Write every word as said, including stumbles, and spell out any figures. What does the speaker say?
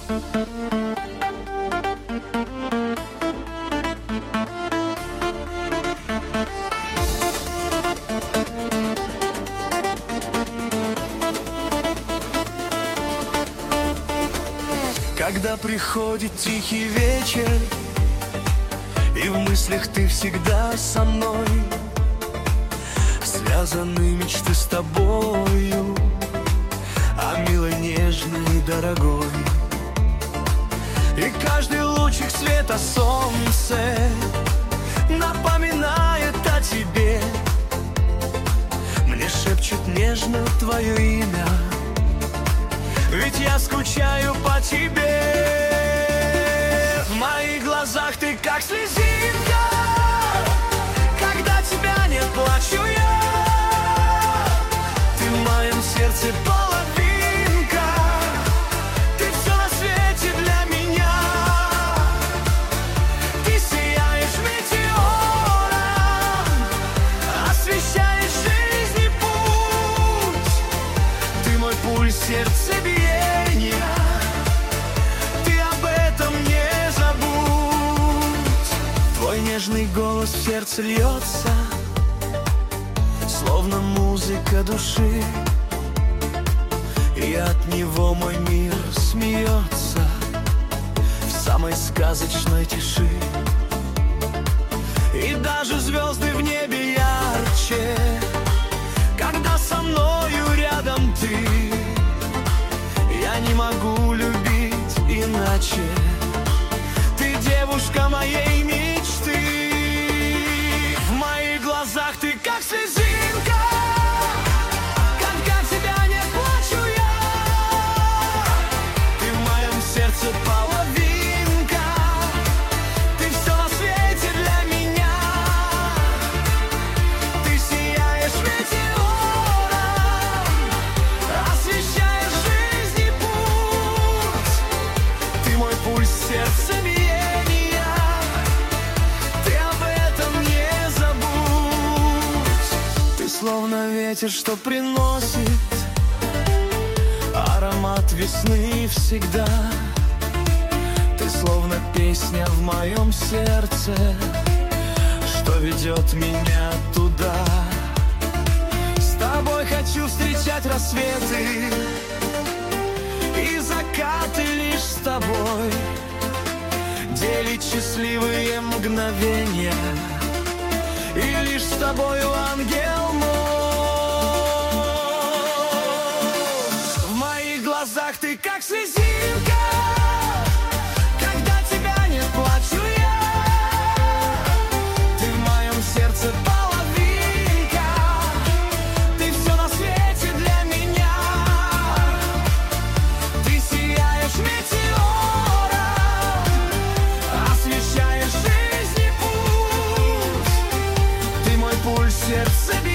Когда приходит тихий вечер, и в мыслях ты всегда со мной, связаны мечты с тобою, а милой, нежной и дорогой. И каждый лучик света солнце напоминает о тебе, мне шепчет нежно твое имя, ведь я скучаю по тебе. В моих глазах ты как слезинка, когда тебя нет, плачу я. Ты в моем сердце половинка, ты все на свете для меня. Ты сияешь метеором, освещаешь жизни путь. Ты мой пульс, сердцебиение, ты об этом не забудь. Твой нежный голос в сердце льется, словно музыка души, и от него мой мир смеется в самой сказочной тиши. И даже звезды в небе ярче, когда со мною рядом ты. Я не могу любить иначе, ты девушка моей мечты. В моих глазах ты как слезинка, когда тебя нет, плачу я. Ты в моем сердце половинка, ты все на свете для меня. Ты сияешь метеором, освещаешь жизни путь. Ты мой пульс, сердцебиение, ты об этом не забудь. Ты словно ветер, что приносит аромат весны всегда. Ты словно песня в моем сердце, что ведет меня туда. С тобой хочу встречать рассветы и закаты лишь с тобой, делить счастливые мгновения, и лишь с тобою, ангел мой. В моих глазах ты как слезинка, когда тебя нет, плачу я. Ты в моем сердце половинка, ты все на свете для меня. Ты сияешь метеором, освещаешь жизни путь. Ты мой пульс, сердце